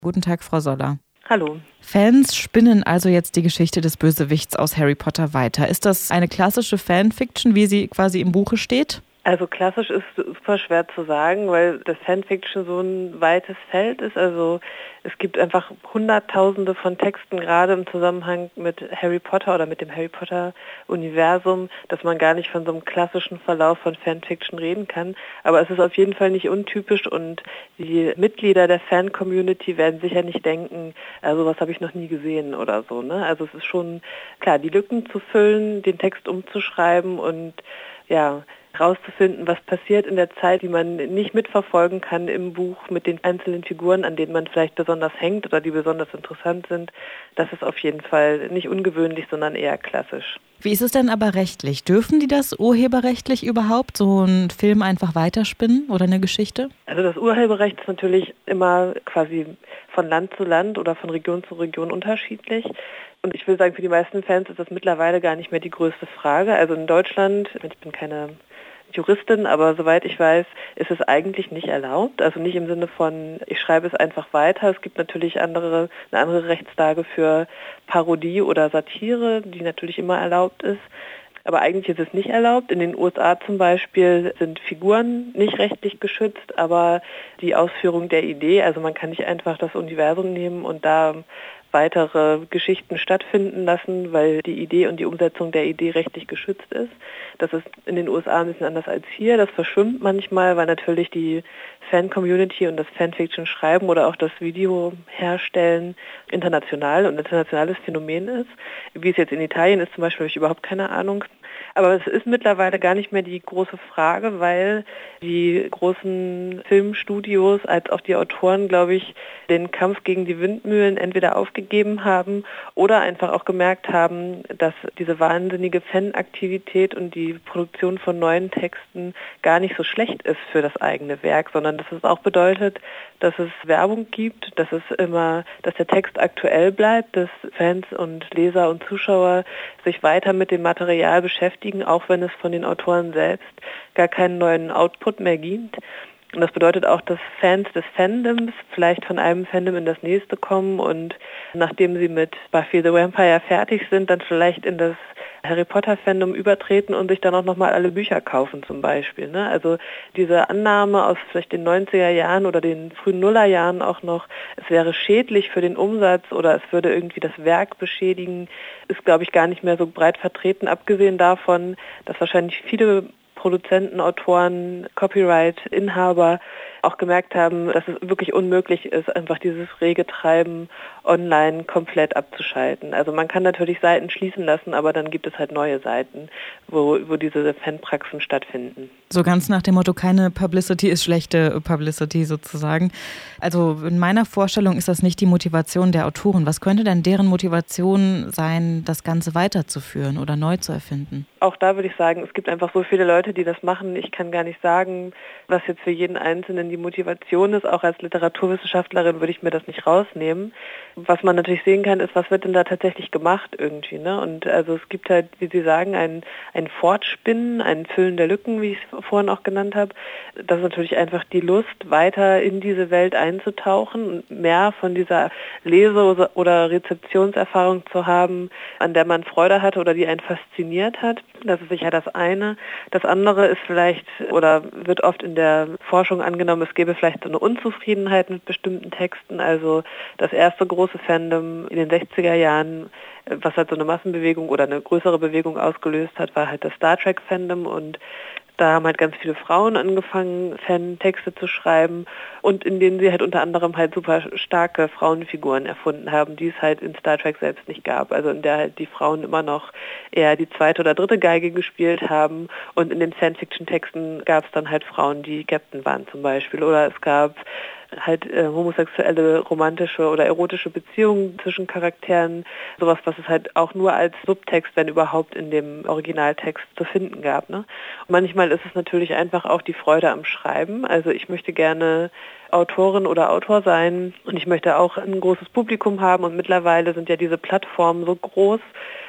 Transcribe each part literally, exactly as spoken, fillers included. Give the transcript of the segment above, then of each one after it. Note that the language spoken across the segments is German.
Guten Tag, Frau Soller. Hallo. Fans spinnen also jetzt die Geschichte des Bösewichts aus Harry Potter weiter. Ist das eine klassische Fanfiction, wie sie quasi im Buche steht? Also klassisch ist super schwer zu sagen, weil das Fanfiction so ein weites Feld ist. Also es gibt einfach Hunderttausende von Texten, gerade im Zusammenhang mit Harry Potter oder mit dem Harry Potter-Universum, dass man gar nicht von so einem klassischen Verlauf von Fanfiction reden kann. Aber es ist auf jeden Fall nicht untypisch und die Mitglieder der Fan-Community werden sicher nicht denken, also was habe ich noch nie gesehen oder so. Ne? Also es ist schon klar, die Lücken zu füllen, den Text umzuschreiben und ja, herauszufinden, was passiert in der Zeit, die man nicht mitverfolgen kann im Buch mit den einzelnen Figuren, an denen man vielleicht besonders hängt oder die besonders interessant sind. Das ist auf jeden Fall nicht ungewöhnlich, sondern eher klassisch. Wie ist es denn aber rechtlich? Dürfen die das urheberrechtlich überhaupt, so einen Film einfach weiterspinnen oder eine Geschichte? Also das Urheberrecht ist natürlich immer quasi von Land zu Land oder von Region zu Region unterschiedlich. Und ich will sagen, für die meisten Fans ist das mittlerweile gar nicht mehr die größte Frage. Also in Deutschland, ich bin keine Juristin, aber soweit ich weiß, ist es eigentlich nicht erlaubt. Also nicht im Sinne von, ich schreibe es einfach weiter. Es gibt natürlich andere, eine andere Rechtslage für Parodie oder Satire, die natürlich immer erlaubt ist. Aber eigentlich ist es nicht erlaubt. In den U S A zum Beispiel sind Figuren nicht rechtlich geschützt, aber die Ausführung der Idee, also man kann nicht einfach das Universum nehmen und da weitere Geschichten stattfinden lassen, weil die Idee und die Umsetzung der Idee rechtlich geschützt ist. Das ist in den U S A ein bisschen anders als hier. Das verschwimmt manchmal, weil natürlich die Fan-Community und das Fanfiction schreiben oder auch das Video herstellen international und internationales Phänomen ist. Wie es jetzt in Italien ist zum Beispiel, habe ich überhaupt keine Ahnung. Aber es ist mittlerweile gar nicht mehr die große Frage, weil die großen Filmstudios als auch die Autoren, glaube ich, den Kampf gegen die Windmühlen entweder aufgegeben haben oder einfach auch gemerkt haben, dass diese wahnsinnige Fanaktivität und die Produktion von neuen Texten gar nicht so schlecht ist für das eigene Werk, sondern dass es auch bedeutet, dass es Werbung gibt, dass es immer, dass der Text aktuell bleibt, dass Fans und Leser und Zuschauer sich weiter mit dem Material beschäftigen, auch wenn es von den Autoren selbst gar keinen neuen Output mehr gibt. Und das bedeutet auch, dass Fans des Fandoms vielleicht von einem Fandom in das nächste kommen und nachdem sie mit Buffy the Vampire fertig sind, dann vielleicht in das Harry Potter Fandom übertreten und sich dann auch nochmal alle Bücher kaufen zum Beispiel. Ne? Also diese Annahme aus vielleicht den neunziger Jahren oder den frühen Nullerjahren auch noch, es wäre schädlich für den Umsatz oder es würde irgendwie das Werk beschädigen, ist, glaube ich, gar nicht mehr so breit vertreten, abgesehen davon, dass wahrscheinlich viele Produzenten, Autoren, Copyright-Inhaber auch gemerkt haben, dass es wirklich unmöglich ist, einfach dieses rege Treiben online komplett abzuschalten. Also man kann natürlich Seiten schließen lassen, aber dann gibt es halt neue Seiten, wo, wo diese Fanpraxen stattfinden. So ganz nach dem Motto, keine Publicity ist schlechte Publicity sozusagen. Also in meiner Vorstellung ist das nicht die Motivation der Autoren. Was könnte denn deren Motivation sein, das Ganze weiterzuführen oder neu zu erfinden? Auch da würde ich sagen, es gibt einfach so viele Leute, die das machen. Ich kann gar nicht sagen, was jetzt für jeden Einzelnen die Motivation ist. Auch als Literaturwissenschaftlerin würde ich mir das nicht rausnehmen. Was man natürlich sehen kann, ist, was wird denn da tatsächlich gemacht irgendwie. Ne? Und also es gibt halt, wie Sie sagen, ein, ein Fortspinnen, ein Füllen der Lücken, wie ich es vorhin auch genannt habe. Das ist natürlich einfach die Lust, weiter in diese Welt einzutauchen und mehr von dieser Lese- oder Rezeptionserfahrung zu haben, an der man Freude hatte oder die einen fasziniert hat. Das ist sicher das eine. Das andere ist vielleicht, oder wird oft in der Forschung angenommen, es gäbe vielleicht so eine Unzufriedenheit mit bestimmten Texten. Also das erste große Fandom in den sechziger Jahren, was halt so eine Massenbewegung oder eine größere Bewegung ausgelöst hat, war halt das Star Trek Fandom und da haben halt ganz viele Frauen angefangen, Fan-Texte zu schreiben und in denen sie halt unter anderem halt super starke Frauenfiguren erfunden haben, die es halt in Star Trek selbst nicht gab. Also in der halt die Frauen immer noch eher die zweite oder dritte Geige gespielt haben und in den Fanfiction-Texten gab es dann halt Frauen, die Captain waren zum Beispiel oder es gab halt äh, homosexuelle, romantische oder erotische Beziehungen zwischen Charakteren, sowas, was es halt auch nur als Subtext, wenn überhaupt, in dem Originaltext zu finden gab. Ne? Und manchmal ist es natürlich einfach auch die Freude am Schreiben. Also ich möchte gerne Autorin oder Autor sein und ich möchte auch ein großes Publikum haben und mittlerweile sind ja diese Plattformen so groß,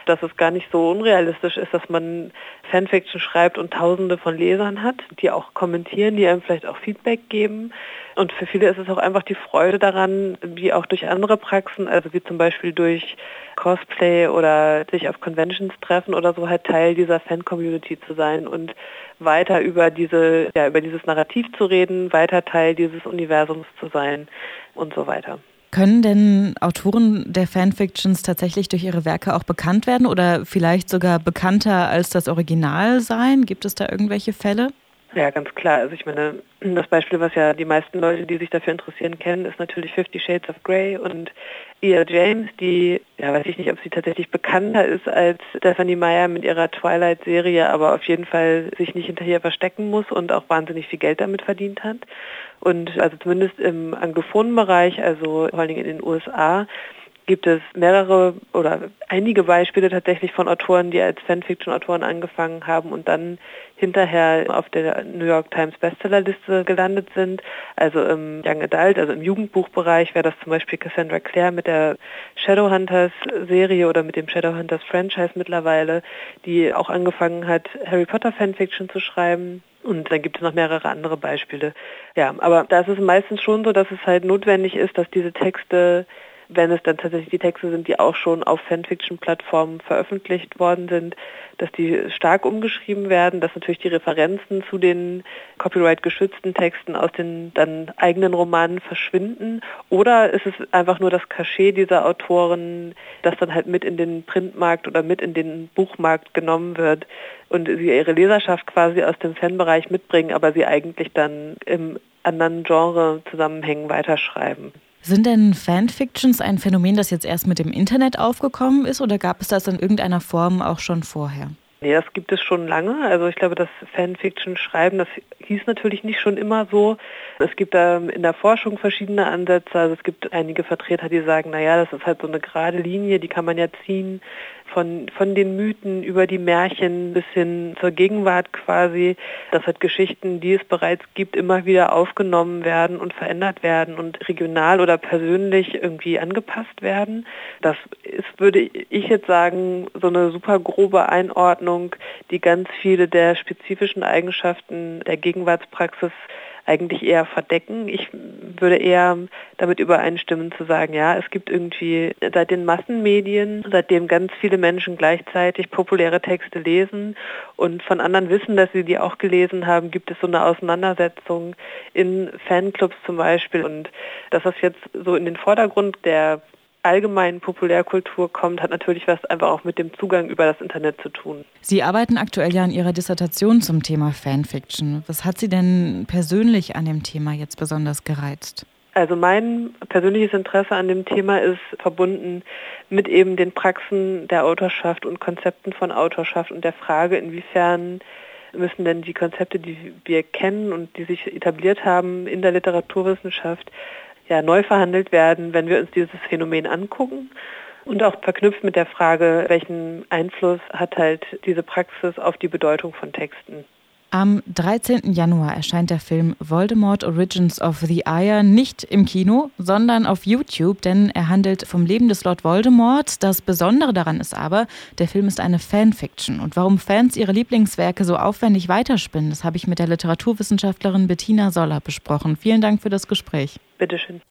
dass es gar nicht so unrealistisch ist, dass man Fanfiction schreibt und Tausende von Lesern hat, die auch kommentieren, die einem vielleicht auch Feedback geben. Und für viele ist es auch einfach die Freude daran, wie auch durch andere Praxen, also wie zum Beispiel durch Cosplay oder sich auf Conventions treffen oder so, halt Teil dieser Fan-Community zu sein und weiter über diese, ja, über dieses Narrativ zu reden, weiter Teil dieses Universums zu sein und so weiter. Können denn Autoren der Fanfictions tatsächlich durch ihre Werke auch bekannt werden oder vielleicht sogar bekannter als das Original sein? Gibt es da irgendwelche Fälle? Ja, ganz klar. Also ich meine, das Beispiel, was ja die meisten Leute, die sich dafür interessieren, kennen, ist natürlich Fifty Shades of Grey und E L. James, die, ja, weiß ich nicht, ob sie tatsächlich bekannter ist als Stephenie Meyer mit ihrer Twilight-Serie, aber auf jeden Fall sich nicht hinterher verstecken muss und auch wahnsinnig viel Geld damit verdient hat. Und also zumindest im anglophonen Bereich, also vor allen Dingen in den U S A, gibt es mehrere oder einige Beispiele tatsächlich von Autoren, die als Fanfiction-Autoren angefangen haben und dann hinterher auf der New York Times Bestsellerliste gelandet sind. Also im Young Adult, also im Jugendbuchbereich wäre das zum Beispiel Cassandra Clare mit der Shadowhunters-Serie oder mit dem Shadowhunters-Franchise mittlerweile, die auch angefangen hat, Harry Potter Fanfiction zu schreiben. Und dann gibt es noch mehrere andere Beispiele. Ja, aber da ist es meistens schon so, dass es halt notwendig ist, dass diese Texte, wenn es dann tatsächlich die Texte sind, die auch schon auf Fanfiction-Plattformen veröffentlicht worden sind, dass die stark umgeschrieben werden, dass natürlich die Referenzen zu den copyright-geschützten Texten aus den dann eigenen Romanen verschwinden. Oder ist es einfach nur das Cachet dieser Autoren, das dann halt mit in den Printmarkt oder mit in den Buchmarkt genommen wird und sie ihre Leserschaft quasi aus dem Fanbereich mitbringen, aber sie eigentlich dann im anderen Genre-Zusammenhängen weiterschreiben. Sind denn Fanfictions ein Phänomen, das jetzt erst mit dem Internet aufgekommen ist oder gab es das in irgendeiner Form auch schon vorher? Nee, das gibt es schon lange. Also ich glaube, das Fanfiction-Schreiben, das hieß natürlich nicht schon immer so. Es gibt da in der Forschung verschiedene Ansätze. Also es gibt einige Vertreter, die sagen, naja, das ist halt so eine gerade Linie, die kann man ja ziehen von, von den Mythen über die Märchen bis hin zur Gegenwart quasi, dass halt Geschichten, die es bereits gibt, immer wieder aufgenommen werden und verändert werden und regional oder persönlich irgendwie angepasst werden. Das ist, würde ich jetzt sagen, so eine super grobe Einordnung, die ganz viele der spezifischen Eigenschaften der Gegenwartspraxis eigentlich eher verdecken. Ich würde eher damit übereinstimmen zu sagen, ja, es gibt irgendwie seit den Massenmedien, seitdem ganz viele Menschen gleichzeitig populäre Texte lesen und von anderen wissen, dass sie die auch gelesen haben, gibt es so eine Auseinandersetzung in Fanclubs zum Beispiel und dass das jetzt so in den Vordergrund der allgemeinen Populärkultur kommt, hat natürlich was einfach auch mit dem Zugang über das Internet zu tun. Sie arbeiten aktuell ja an Ihrer Dissertation zum Thema Fanfiction. Was hat Sie denn persönlich an dem Thema jetzt besonders gereizt? Also mein persönliches Interesse an dem Thema ist verbunden mit eben den Praxen der Autorschaft und Konzepten von Autorschaft und der Frage, inwiefern müssen denn die Konzepte, die wir kennen und die sich etabliert haben in der Literaturwissenschaft, ja, neu verhandelt werden, wenn wir uns dieses Phänomen angucken und auch verknüpft mit der Frage, welchen Einfluss hat halt diese Praxis auf die Bedeutung von Texten. Am dreizehnten Januar erscheint der Film Voldemort Origins of the Ire nicht im Kino, sondern auf YouTube, denn er handelt vom Leben des Lord Voldemort. Das Besondere daran ist aber, der Film ist eine Fanfiction. Und warum Fans ihre Lieblingswerke so aufwendig weiterspinnen, das habe ich mit der Literaturwissenschaftlerin Bettina Soller besprochen. Vielen Dank für das Gespräch. Bitteschön.